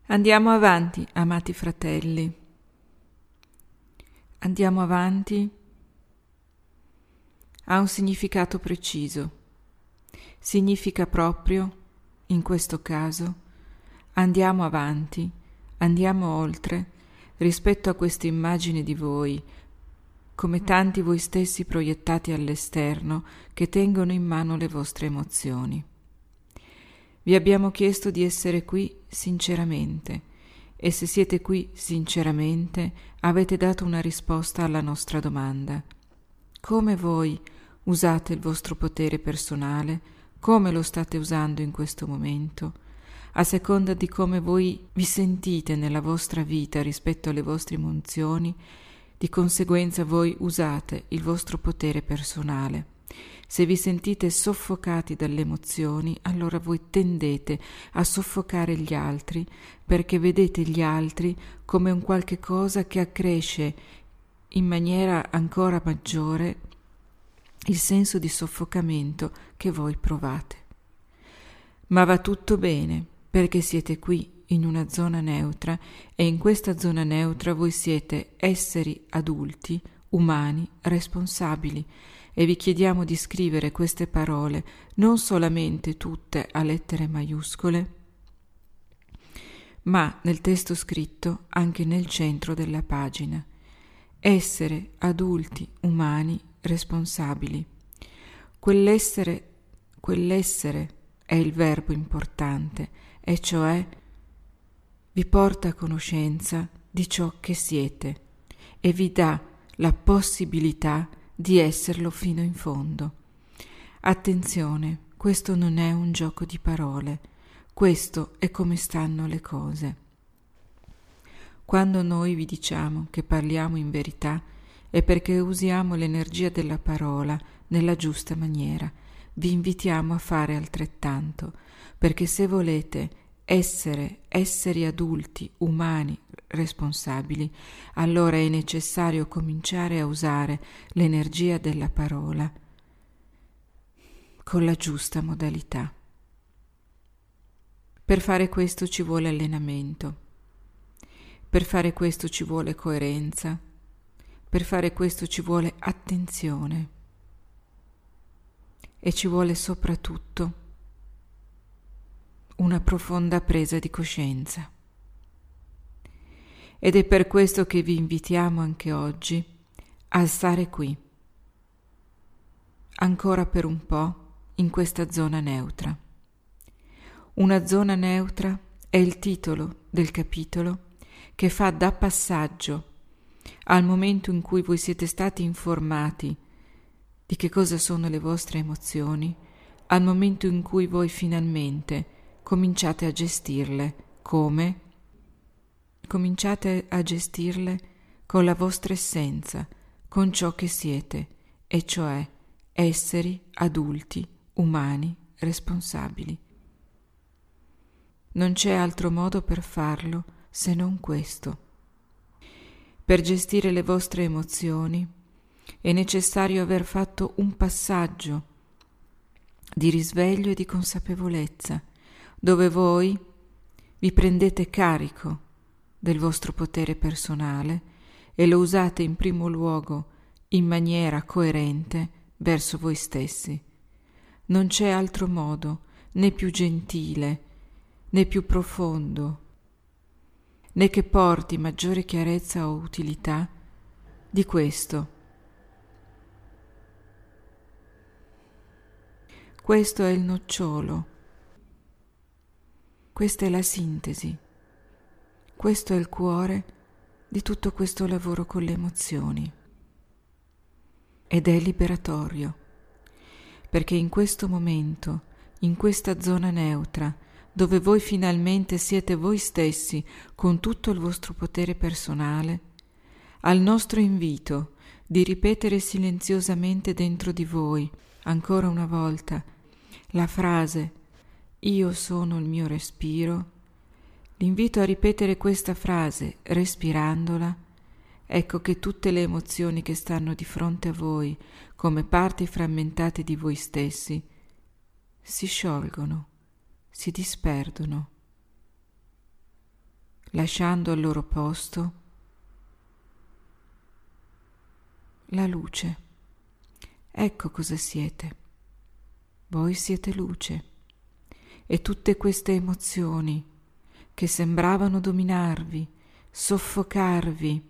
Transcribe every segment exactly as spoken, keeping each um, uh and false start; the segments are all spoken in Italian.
Andiamo avanti, amati fratelli. Andiamo avanti ha un significato preciso. Significa proprio, in questo caso, andiamo avanti, andiamo oltre rispetto a questa immagine di voi, come tanti voi stessi proiettati all'esterno che tengono in mano le vostre emozioni. Vi abbiamo chiesto di essere qui sinceramente, e se siete qui sinceramente avete dato una risposta alla nostra domanda. Come voi usate il vostro potere personale? Come lo state usando in questo momento? A seconda di come voi vi sentite nella vostra vita rispetto alle vostre emozioni, di conseguenza voi usate il vostro potere personale. Se vi sentite soffocati dalle emozioni, allora voi tendete a soffocare gli altri, perché vedete gli altri come un qualche cosa che accresce in maniera ancora maggiore il senso di soffocamento che voi provate. Ma va tutto bene, perché siete qui in una zona neutra e in questa zona neutra voi siete esseri adulti, umani, responsabili, e vi chiediamo di scrivere queste parole non solamente tutte a lettere maiuscole, ma nel testo scritto anche nel centro della pagina. Essere adulti, umani, responsabili. Quell'essere, quell'essere è il verbo importante, e cioè vi porta a conoscenza di ciò che siete e vi dà la possibilità di esserlo fino in fondo. Attenzione, questo non è un gioco di parole, questo è come stanno le cose. Quando noi vi diciamo che parliamo in verità è perché usiamo l'energia della parola nella giusta maniera. Vi invitiamo a fare altrettanto, perché se volete essere esseri adulti, umani, responsabili, allora è necessario cominciare a usare l'energia della parola con la giusta modalità. Per fare questo ci vuole allenamento, per fare questo ci vuole coerenza, per fare questo ci vuole attenzione e ci vuole soprattutto una profonda presa di coscienza. Ed è per questo che vi invitiamo anche oggi a stare qui, ancora per un po' in questa zona neutra. Una zona neutra è il titolo del capitolo che fa da passaggio al momento in cui voi siete stati informati di che cosa sono le vostre emozioni, al momento in cui voi finalmente cominciate a gestirle. Come? Cominciate a gestirle con la vostra essenza, con ciò che siete, e cioè esseri adulti, umani, responsabili. Non c'è altro modo per farlo se non questo. Per gestire le vostre emozioni è necessario aver fatto un passaggio di risveglio e di consapevolezza, dove voi vi prendete carico del vostro potere personale e lo usate in primo luogo in maniera coerente verso voi stessi. Non c'è altro modo, né più gentile, né più profondo, né che porti maggiore chiarezza o utilità di questo. Questo è il nocciolo, questa è la sintesi, questo è il cuore di tutto questo lavoro con le emozioni. Ed è liberatorio, perché in questo momento, in questa zona neutra, dove voi finalmente siete voi stessi con tutto il vostro potere personale, al nostro invito di ripetere silenziosamente dentro di voi, ancora una volta, la frase «Io sono il mio respiro», l'invito a ripetere questa frase respirandola. Ecco che tutte le emozioni che stanno di fronte a voi, come parti frammentate di voi stessi, si sciolgono, si disperdono. lasciando al loro posto la luce. Ecco cosa siete. Voi siete luce. E tutte queste emozioni che sembravano dominarvi, soffocarvi,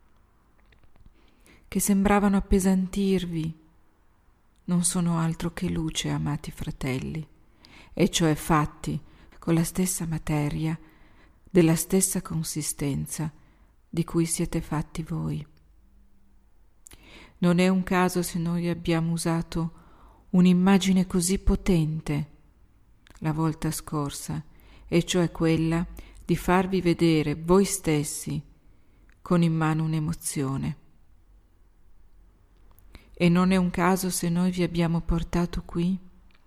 che sembravano appesantirvi, non sono altro che luce, amati fratelli, e cioè fatti con la stessa materia, della stessa consistenza di cui siete fatti voi. Non è un caso se noi abbiamo usato un'immagine così potente la volta scorsa, e cioè quella di farvi vedere voi stessi con in mano un'emozione. E non è un caso se noi vi abbiamo portato qui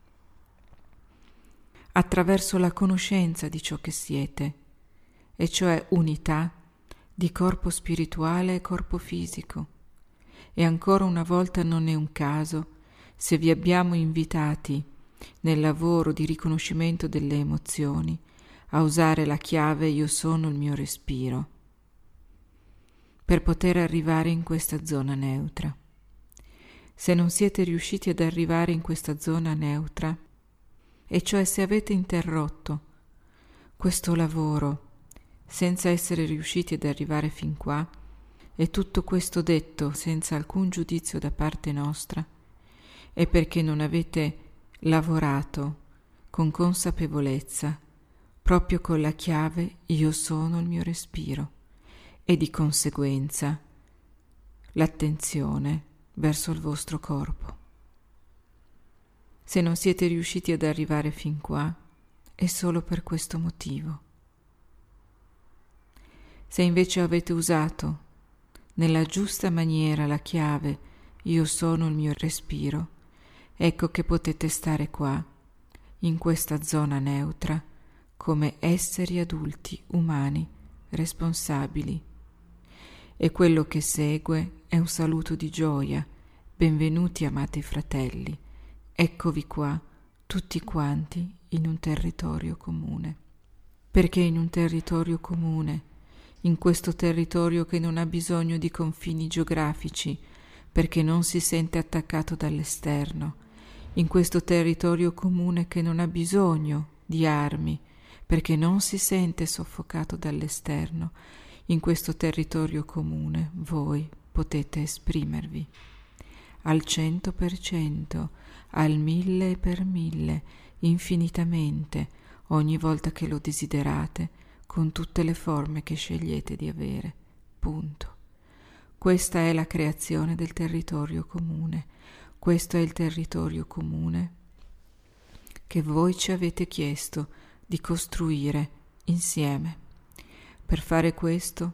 attraverso la conoscenza di ciò che siete, e cioè unità di corpo spirituale e corpo fisico. E ancora una volta non è un caso se vi abbiamo invitati nel lavoro di riconoscimento delle emozioni a usare la chiave io sono il mio respiro per poter arrivare in questa zona neutra. Se non siete riusciti ad arrivare in questa zona neutra, e cioè se avete interrotto questo lavoro senza essere riusciti ad arrivare fin qua, e tutto questo detto senza alcun giudizio da parte nostra, è perché non avete lavorato con consapevolezza proprio con la chiave io sono il mio respiro, e di conseguenza l'attenzione verso il vostro corpo. Se non siete riusciti ad arrivare fin qua, è solo per questo motivo. Se invece avete usato nella giusta maniera la chiave io sono il mio respiro, ecco che potete stare qua, in questa zona neutra, come esseri adulti, umani, responsabili. E quello che segue è un saluto di gioia. Benvenuti, amati fratelli. Eccovi qua, tutti quanti, in un territorio comune. Perché in un territorio comune, in questo territorio che non ha bisogno di confini geografici, perché non si sente attaccato dall'esterno, in questo territorio comune che non ha bisogno di armi, perché non si sente soffocato dall'esterno, in questo territorio comune voi potete esprimervi al cento per cento, al mille per mille, infinitamente, ogni volta che lo desiderate, con tutte le forme che scegliete di avere. Punto. Questa è la creazione del territorio comune. Questo è il territorio comune che voi ci avete chiesto di costruire insieme. Per fare questo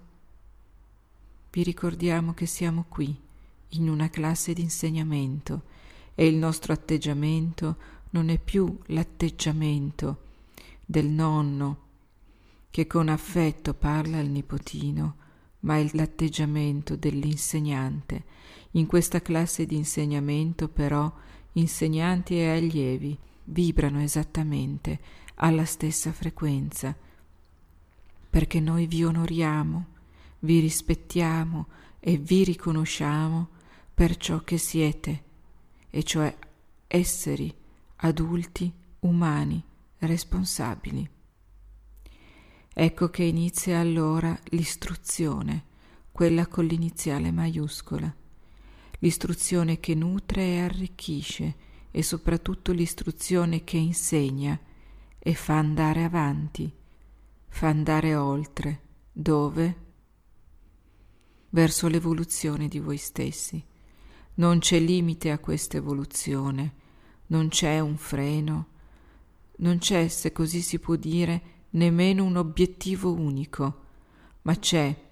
vi ricordiamo che siamo qui in una classe di insegnamento, e il nostro atteggiamento non è più l'atteggiamento del nonno che con affetto parla al nipotino, ma è l'atteggiamento dell'insegnante. In questa classe di insegnamento però insegnanti e allievi vibrano esattamente alla stessa frequenza, perché noi vi onoriamo, vi rispettiamo e vi riconosciamo per ciò che siete, e cioè esseri adulti, umani, responsabili. Ecco che inizia allora l'istruzione, quella con l'iniziale maiuscola, l'istruzione che nutre e arricchisce, e soprattutto l'istruzione che insegna e fa andare avanti, fa andare oltre, dove? Verso l'evoluzione di voi stessi. Non c'è limite a questa evoluzione, non c'è un freno, non c'è, se così si può dire, nemmeno un obiettivo unico, ma c'è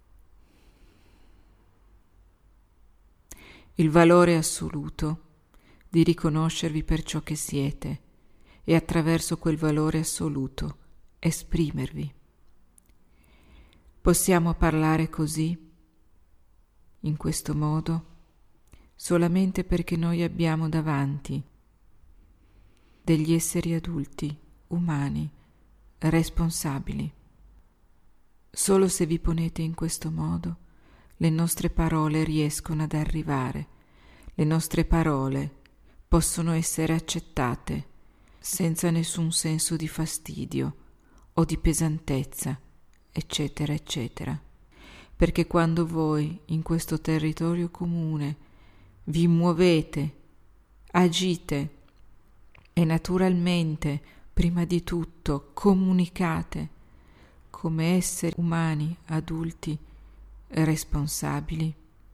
il valore assoluto di riconoscervi per ciò che siete e attraverso quel valore assoluto esprimervi. Possiamo parlare così, in questo modo, solamente perché noi abbiamo davanti degli esseri adulti, umani, responsabili. Solo se vi ponete in questo modo, le nostre parole riescono ad arrivare. Le nostre parole possono essere accettate senza nessun senso di fastidio o di pesantezza, eccetera, eccetera. Perché quando voi in questo territorio comune vi muovete, agite e naturalmente, prima di tutto, comunicate come esseri umani adulti e responsabili,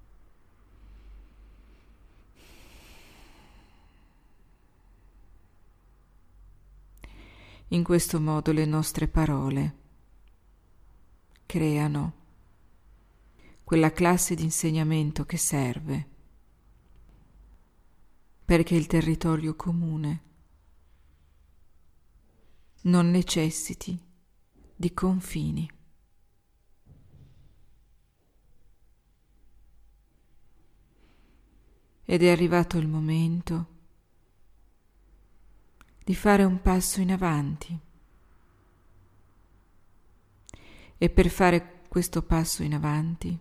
in questo modo le nostre parole creano quella classe di insegnamento che serve perché il territorio comune non necessiti di confini. Ed è arrivato il momento di fare un passo in avanti. E per fare questo passo in avanti,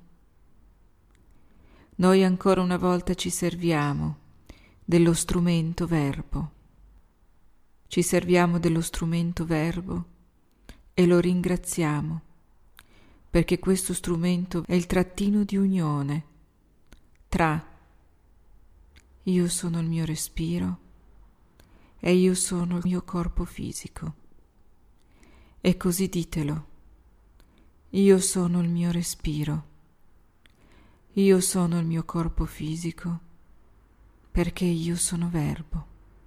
noi ancora una volta ci serviamo dello strumento verbo. Ci serviamo dello strumento verbo e lo ringraziamo, perché questo strumento è il trattino di unione tra io sono il mio respiro e io sono il mio corpo fisico. E così ditelo: io sono il mio respiro, io sono il mio corpo fisico, perché io sono verbo.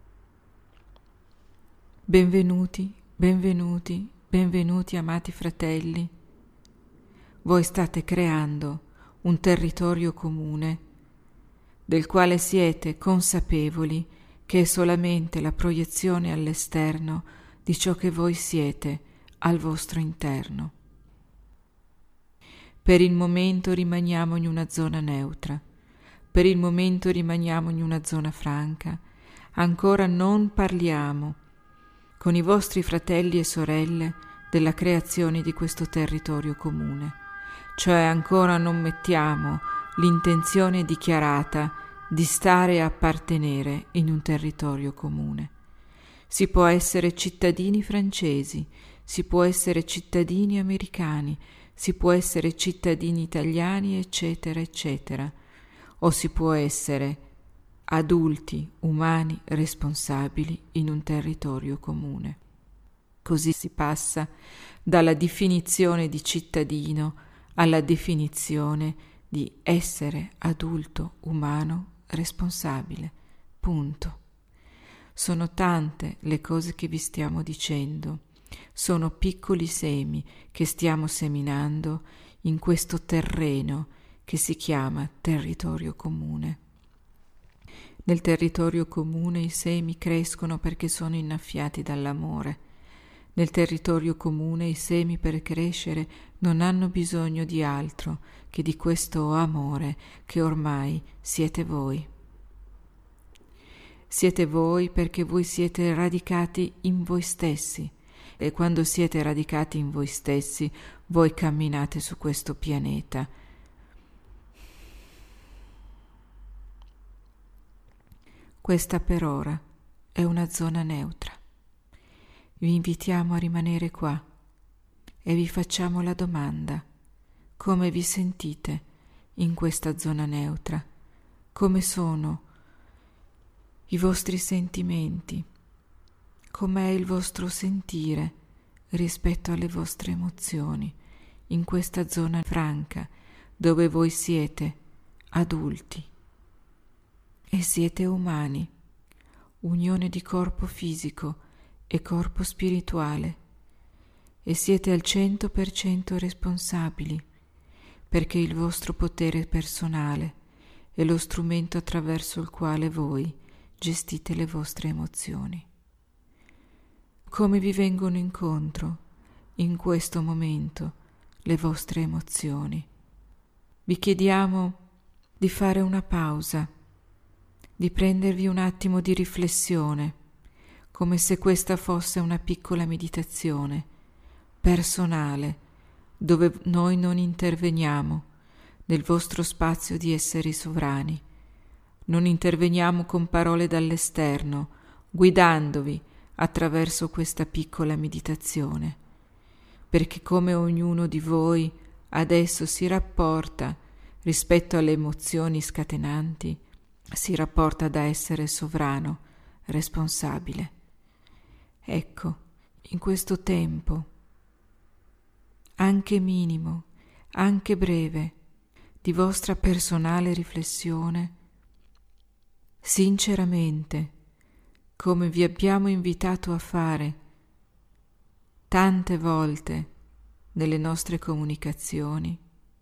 Benvenuti, benvenuti, benvenuti amati fratelli. Voi state creando un territorio comune del quale siete consapevoli che è solamente la proiezione all'esterno di ciò che voi siete al vostro interno. Per il momento rimaniamo in una zona neutra, per il momento rimaniamo in una zona franca, ancora non parliamo con i vostri fratelli e sorelle della creazione di questo territorio comune, cioè ancora non mettiamo l'intenzione dichiarata di stare e appartenere in un territorio comune. Si può essere cittadini francesi, si può essere cittadini americani, si può essere cittadini italiani, eccetera, eccetera, o si può essere adulti, umani, responsabili in un territorio comune. Così si passa dalla definizione di cittadino alla definizione di essere adulto, umano, responsabile. Punto. Sono tante le cose che vi stiamo dicendo, sono piccoli semi che stiamo seminando in questo terreno che si chiama territorio comune. Nel territorio comune i semi crescono perché sono innaffiati dall'amore. Nel territorio comune i semi per crescere non hanno bisogno di altro che di questo amore che ormai siete voi. Siete voi perché voi siete radicati in voi stessi e quando siete radicati in voi stessi voi camminate su questo pianeta. Questa per ora è una zona neutra. Vi invitiamo a rimanere qua e vi facciamo la domanda: come vi sentite in questa zona neutra? Come sono i vostri sentimenti? Com'è il vostro sentire rispetto alle vostre emozioni in questa zona franca dove voi siete adulti e siete umani, unione di corpo fisico e corpo spirituale, e siete al cento per cento responsabili perché il vostro potere personale è lo strumento attraverso il quale voi gestite le vostre emozioni. Come vi vengono incontro in questo momento le vostre emozioni? Vi chiediamo di fare una pausa, di prendervi un attimo di riflessione, come se questa fosse una piccola meditazione personale, dove noi non interveniamo nel vostro spazio di esseri sovrani. Non interveniamo con parole dall'esterno, guidandovi attraverso questa piccola meditazione, perché come ognuno di voi adesso si rapporta rispetto alle emozioni scatenanti, si rapporta da essere sovrano, responsabile. Ecco, in questo tempo, anche minimo, anche breve, di vostra personale riflessione, sinceramente, come vi abbiamo invitato a fare tante volte nelle nostre comunicazioni,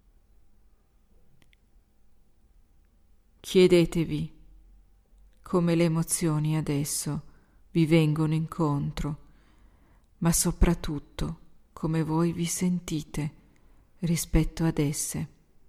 chiedetevi come le emozioni adesso vi vengono incontro, ma soprattutto come voi vi sentite rispetto ad esse.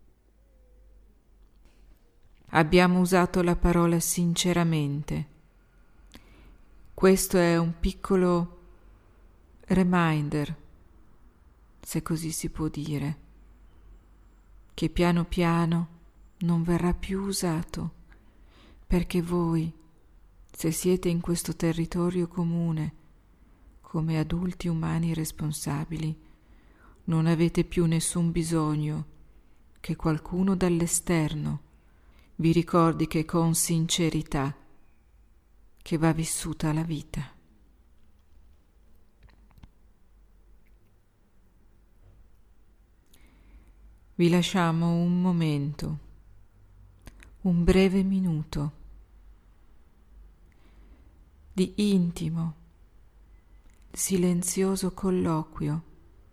Abbiamo usato la parola sinceramente. Questo è un piccolo reminder, se così si può dire, che piano piano non verrà più usato, perché voi, se siete in questo territorio comune, come adulti umani responsabili, non avete più nessun bisogno che qualcuno dall'esterno vi ricordi che con sincerità che va vissuta la vita. Vi lasciamo un momento, un breve minuto di intimo, silenzioso colloquio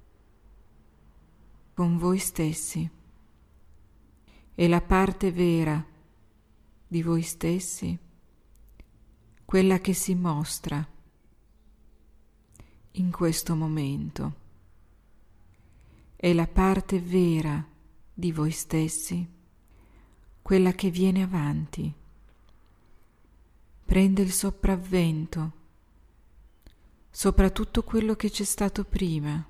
con voi stessi e la parte vera di voi stessi, quella che si mostra in questo momento, è la parte vera di voi stessi, quella che viene avanti, prende il sopravvento sopra tutto quello che c'è stato prima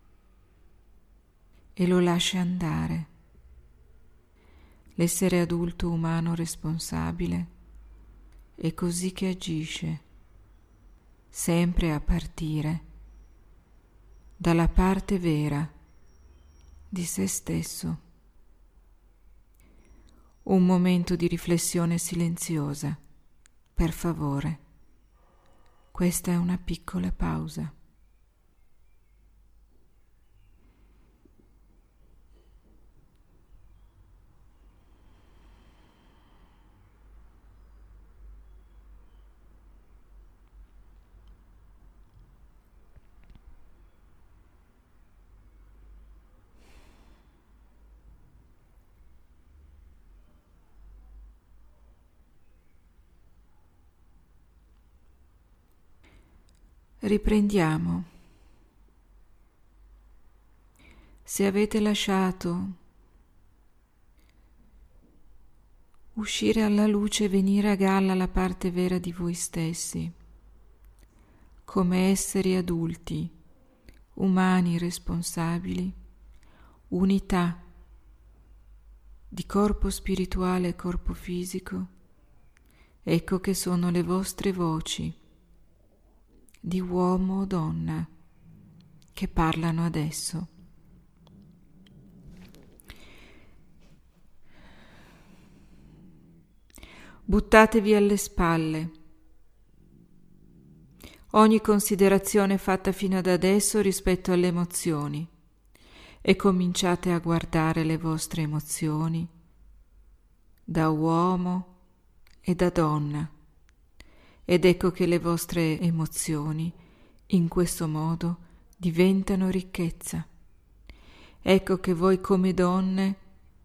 e lo lascia andare. L'essere adulto umano responsabile è così che agisce, sempre a partire dalla parte vera di se stesso. Un momento di riflessione silenziosa, per favore. Questa è una piccola pausa. Riprendiamo. Se avete lasciato uscire alla luce e venire a galla la parte vera di voi stessi, come esseri adulti, umani responsabili, unità di corpo spirituale e corpo fisico, ecco che sono le vostre voci di uomo o donna che parlano adesso. Buttatevi alle spalle ogni considerazione fatta fino ad adesso rispetto alle emozioni e cominciate a guardare le vostre emozioni da uomo e da donna. Ed ecco che le vostre emozioni in questo modo diventano ricchezza. Ecco che voi come donne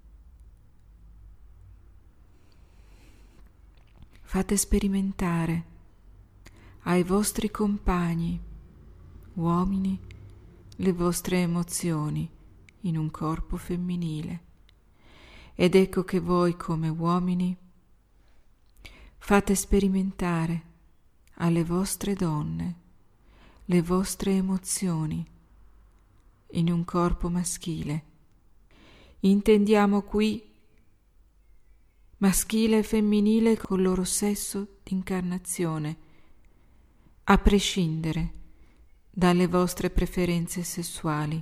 fate sperimentare ai vostri compagni, uomini, le vostre emozioni in un corpo femminile. Ed ecco che voi come uomini fate sperimentare alle vostre donne le vostre emozioni in un corpo maschile. Intendiamo qui maschile e femminile col loro sesso d'incarnazione, a prescindere dalle vostre preferenze sessuali.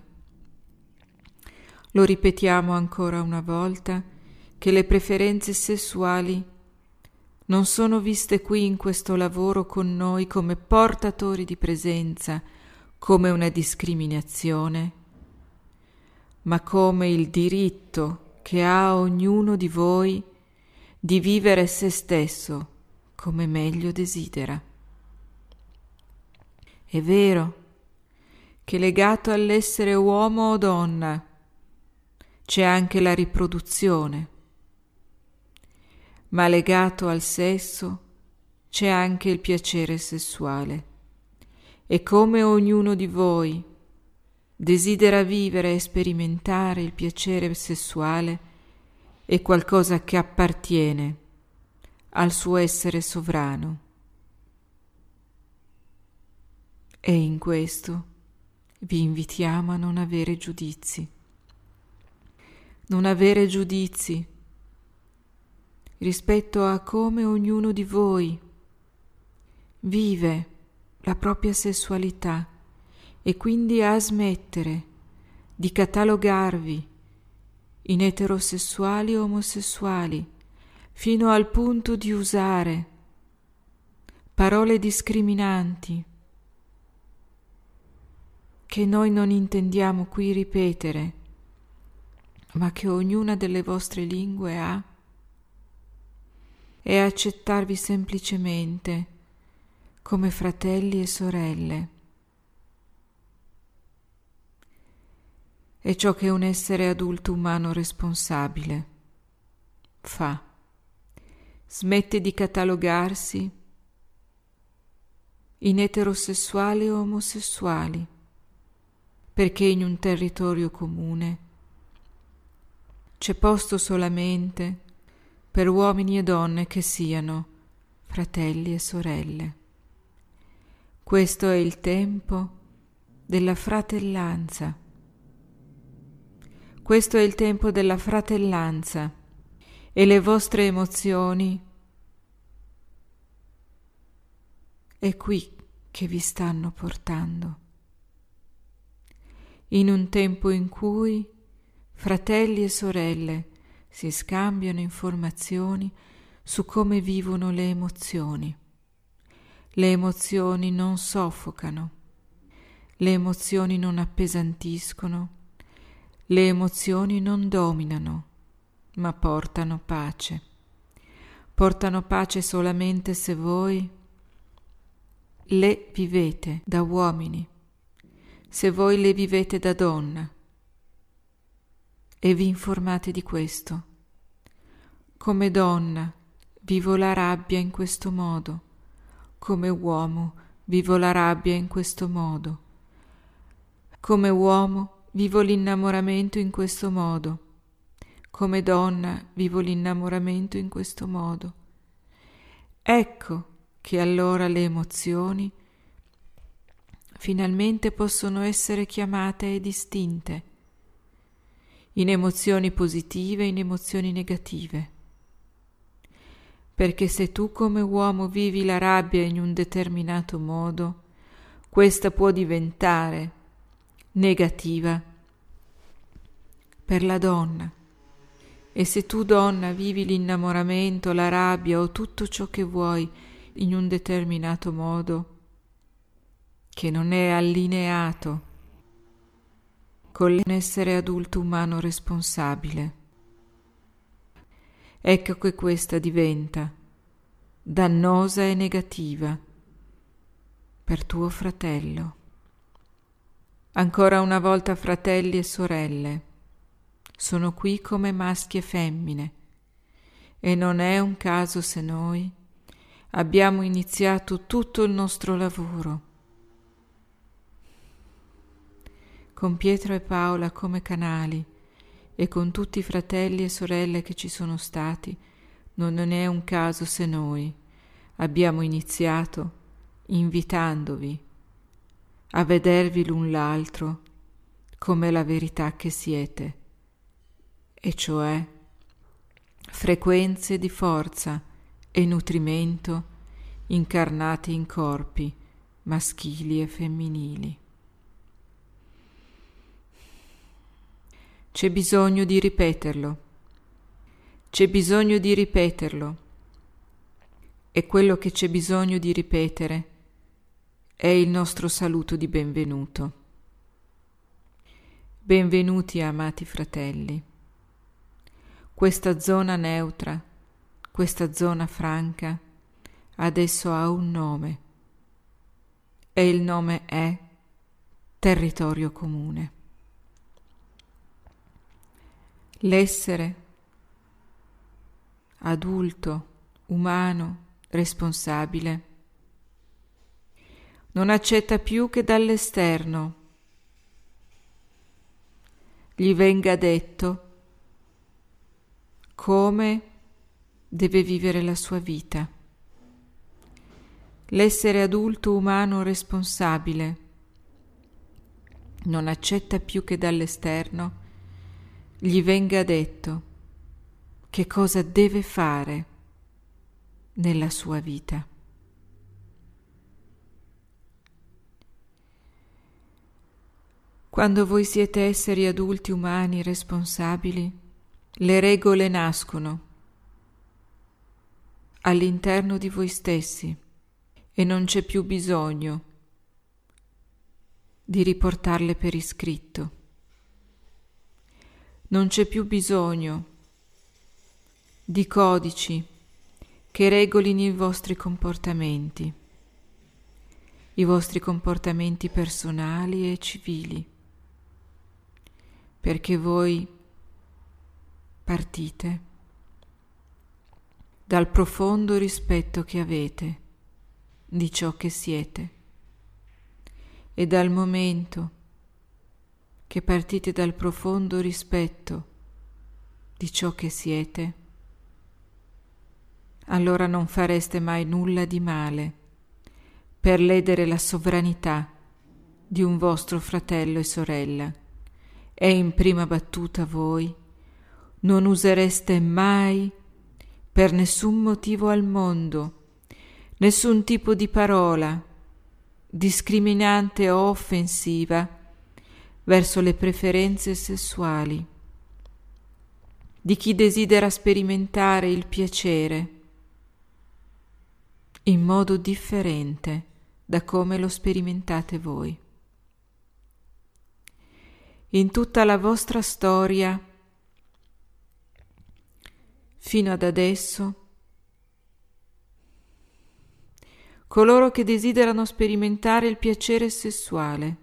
Lo ripetiamo ancora una volta, che le preferenze sessuali non sono viste qui in questo lavoro con noi come portatori di presenza, come una discriminazione, ma come il diritto che ha ognuno di voi di vivere se stesso come meglio desidera. È vero che legato all'essere uomo o donna c'è anche la riproduzione, ma legato al sesso c'è anche il piacere sessuale. E come ognuno di voi desidera vivere e sperimentare il piacere sessuale, è qualcosa che appartiene al suo essere sovrano. E in questo vi invitiamo a non avere giudizi. Non avere giudizi rispetto a come ognuno di voi vive la propria sessualità e quindi a smettere di catalogarvi in eterosessuali o omosessuali fino al punto di usare parole discriminanti che noi non intendiamo qui ripetere, ma che ognuna delle vostre lingue ha, e accettarvi semplicemente come fratelli e sorelle. È ciò che un essere adulto umano responsabile fa. Smette di catalogarsi in eterosessuali o omosessuali, perché in un territorio comune c'è posto solamente per uomini e donne che siano fratelli e sorelle. Questo è il tempo della fratellanza. Questo è il tempo della fratellanza e le vostre emozioni è qui che vi stanno portando. In un tempo in cui fratelli e sorelle si scambiano informazioni su come vivono le emozioni. Le emozioni non soffocano, le emozioni non appesantiscono, le emozioni non dominano, ma portano pace. Portano pace solamente se voi le vivete da uomini, se voi le vivete da donna e vi informate di questo. Come donna vivo la rabbia in questo modo, come uomo vivo la rabbia in questo modo, come uomo vivo l'innamoramento in questo modo, come donna vivo l'innamoramento in questo modo. Ecco che allora le emozioni finalmente possono essere chiamate e distinte in emozioni positive e in emozioni negative. Perché se tu come uomo vivi la rabbia in un determinato modo, questa può diventare negativa per la donna. E se tu donna vivi l'innamoramento, la rabbia o tutto ciò che vuoi in un determinato modo, che non è allineato con l'essere adulto umano responsabile, ecco che questa diventa dannosa e negativa per tuo fratello. Ancora una volta, fratelli e sorelle, sono qui come maschi e femmine, e non è un caso se noi abbiamo iniziato tutto il nostro lavoro con Pietro e Paola come canali e con tutti i fratelli e sorelle che ci sono stati. Non è un caso se noi abbiamo iniziato invitandovi a vedervi l'un l'altro come la verità che siete, e cioè frequenze di forza e nutrimento incarnati in corpi maschili e femminili. C'è bisogno di ripeterlo, c'è bisogno di ripeterlo, e quello che c'è bisogno di ripetere è il nostro saluto di benvenuto. Benvenuti, amati fratelli. Questa zona neutra, questa zona franca, adesso ha un nome, e il nome è territorio comune. L'essere adulto, umano, responsabile non accetta più che dall'esterno gli venga detto come deve vivere la sua vita. L'essere adulto umano responsabile non accetta più che dall'esterno gli venga detto che cosa deve fare nella sua vita. Quando voi siete esseri adulti umani responsabili, le regole nascono all'interno di voi stessi e non c'è più bisogno di riportarle per iscritto. Non c'è più bisogno di codici che regolino i vostri comportamenti, i vostri comportamenti personali e civili, perché voi partite dal profondo rispetto che avete di ciò che siete, e dal momento che partite dal profondo rispetto di ciò che siete, allora non fareste mai nulla di male per ledere la sovranità di un vostro fratello e sorella, e in prima battuta voi non usereste mai, per nessun motivo al mondo, nessun tipo di parola discriminante o offensiva verso le preferenze sessuali di chi desidera sperimentare il piacere in modo differente da come lo sperimentate voi. In tutta la vostra storia, fino ad adesso, coloro che desiderano sperimentare il piacere sessuale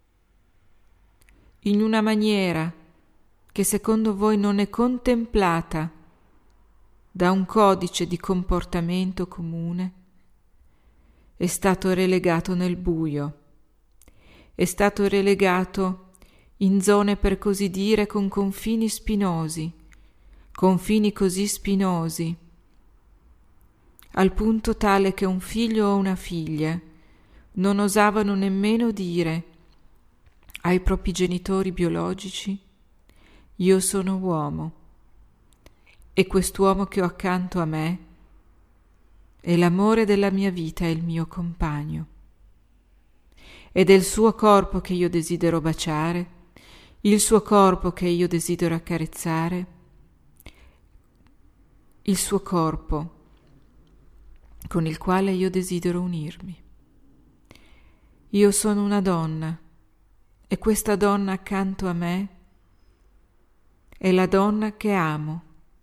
in una maniera che secondo voi non è contemplata da un codice di comportamento comune, è stato relegato nel buio, è stato relegato in zone per così dire con confini spinosi, confini così spinosi, al punto tale che un figlio o una figlia non osavano nemmeno dire ai propri genitori biologici: io sono uomo e quest'uomo che ho accanto a me è l'amore della mia vita e il mio compagno. Ed è il suo corpo che io desidero baciare, il suo corpo che io desidero accarezzare, il suo corpo con il quale io desidero unirmi. Io sono una donna e questa donna accanto a me è la donna che amo,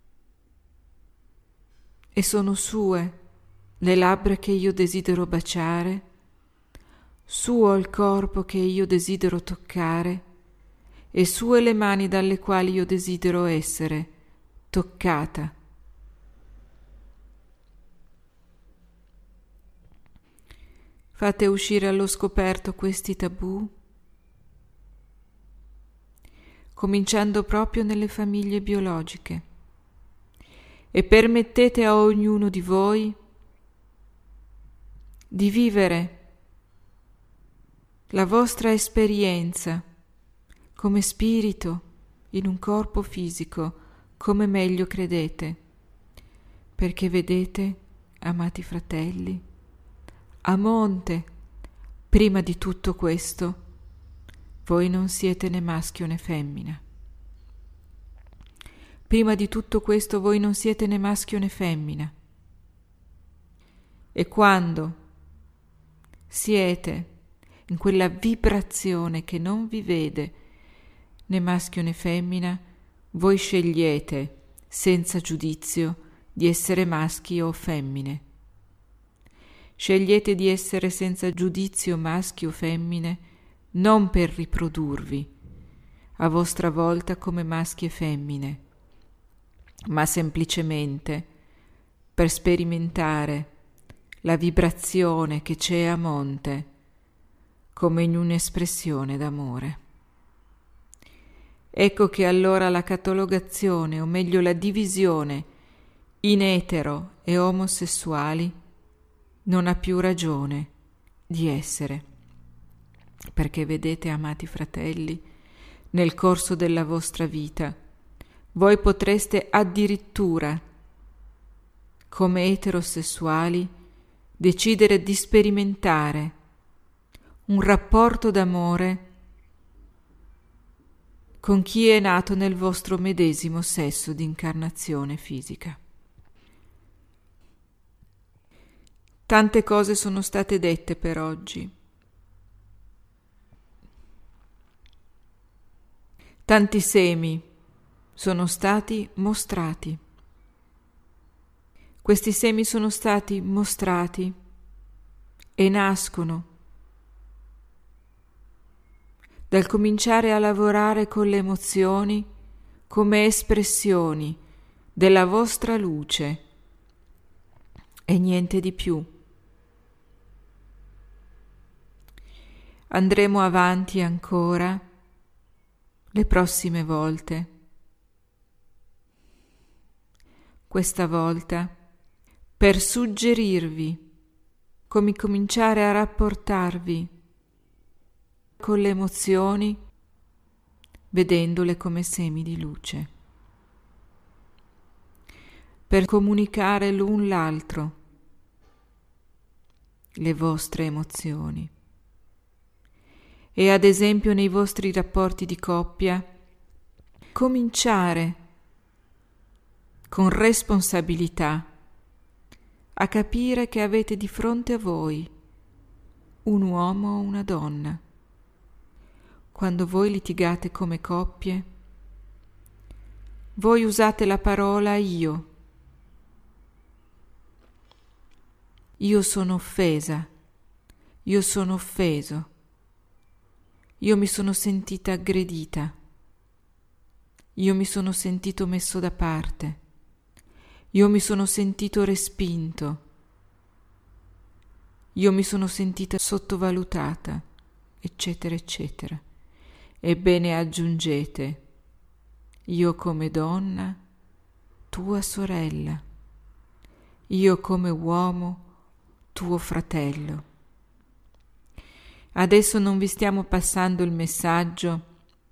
e sono sue le labbra che io desidero baciare, suo il corpo che io desidero toccare, e sue le mani dalle quali io desidero essere toccata. Fate uscire allo scoperto questi tabù, cominciando proprio nelle famiglie biologiche, e permettete a ognuno di voi di vivere la vostra esperienza come spirito, in un corpo fisico, come meglio credete. Perché vedete, amati fratelli, a monte, prima di tutto questo, voi non siete né maschio né femmina. Prima di tutto questo voi non siete né maschio né femmina. E quando siete in quella vibrazione che non vi vede né maschio né femmina, voi scegliete senza giudizio di essere maschi o femmine. Scegliete di essere senza giudizio maschi o femmine non per riprodurvi a vostra volta come maschi e femmine, ma semplicemente per sperimentare la vibrazione che c'è a monte come in un'espressione d'amore. Ecco che allora la catalogazione, o meglio la divisione in etero e omosessuali non ha più ragione di essere, perché vedete, amati fratelli, nel corso della vostra vita voi potreste addirittura, come eterosessuali, decidere di sperimentare un rapporto d'amore con chi è nato nel vostro medesimo sesso di incarnazione fisica. Tante cose sono state dette per oggi. Tanti semi sono stati mostrati. Questi semi sono stati mostrati e nascono dal cominciare a lavorare con le emozioni come espressioni della vostra luce e niente di più. Andremo avanti ancora le prossime volte. Questa volta per suggerirvi come cominciare a rapportarvi con le emozioni, vedendole come semi di luce, per comunicare l'un l'altro le vostre emozioni. E ad esempio nei vostri rapporti di coppia, cominciare con responsabilità a capire che avete di fronte a voi un uomo o una donna. Quando voi litigate come coppie, voi usate la parola io. Io sono offesa, io sono offeso, io mi sono sentita aggredita, io mi sono sentito messo da parte, io mi sono sentito respinto, io mi sono sentita sottovalutata, eccetera, eccetera. Ebbene aggiungete, io come donna, tua sorella, io come uomo, tuo fratello. Adesso non vi stiamo passando il messaggio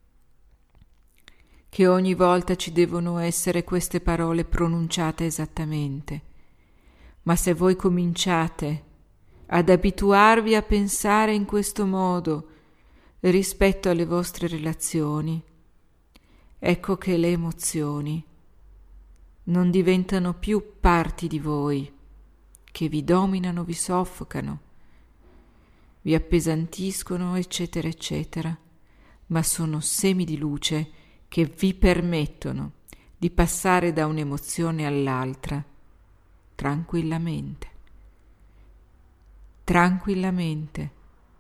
che ogni volta ci devono essere queste parole pronunciate esattamente, ma se voi cominciate ad abituarvi a pensare in questo modo rispetto alle vostre relazioni, ecco che le emozioni non diventano più parti di voi, che vi dominano, vi soffocano, vi appesantiscono, eccetera, eccetera, ma sono semi di luce che vi permettono di passare da un'emozione all'altra tranquillamente, tranquillamente,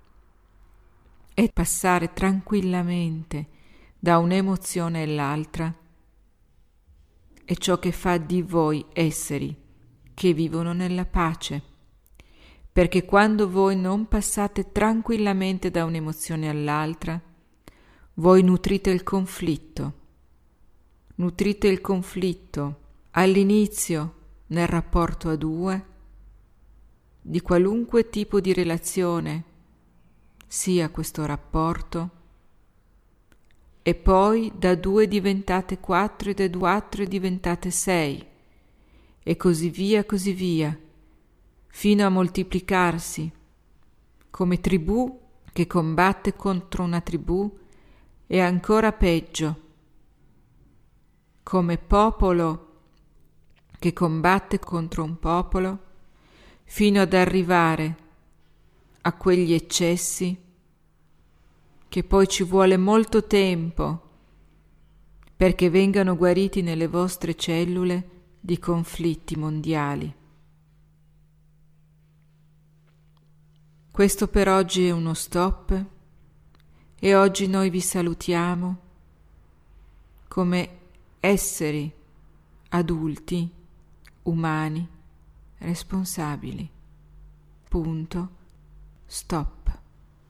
e passare tranquillamente da un'emozione all'altra è ciò che fa di voi esseri che vivono nella pace, perché quando voi non passate tranquillamente da un'emozione all'altra, voi nutrite il conflitto, nutrite il conflitto all'inizio nel rapporto a due, di qualunque tipo di relazione sia questo rapporto, e poi da due diventate quattro e da quattro diventate sei, e così via, così via, fino a moltiplicarsi, come tribù che combatte contro una tribù, e ancora peggio, come popolo che combatte contro un popolo, fino ad arrivare a quegli eccessi che poi ci vuole molto tempo perché vengano guariti nelle vostre cellule di conflitti mondiali. Questo per oggi è uno stop e oggi noi vi salutiamo come esseri adulti, umani, responsabili. Punto. Stop.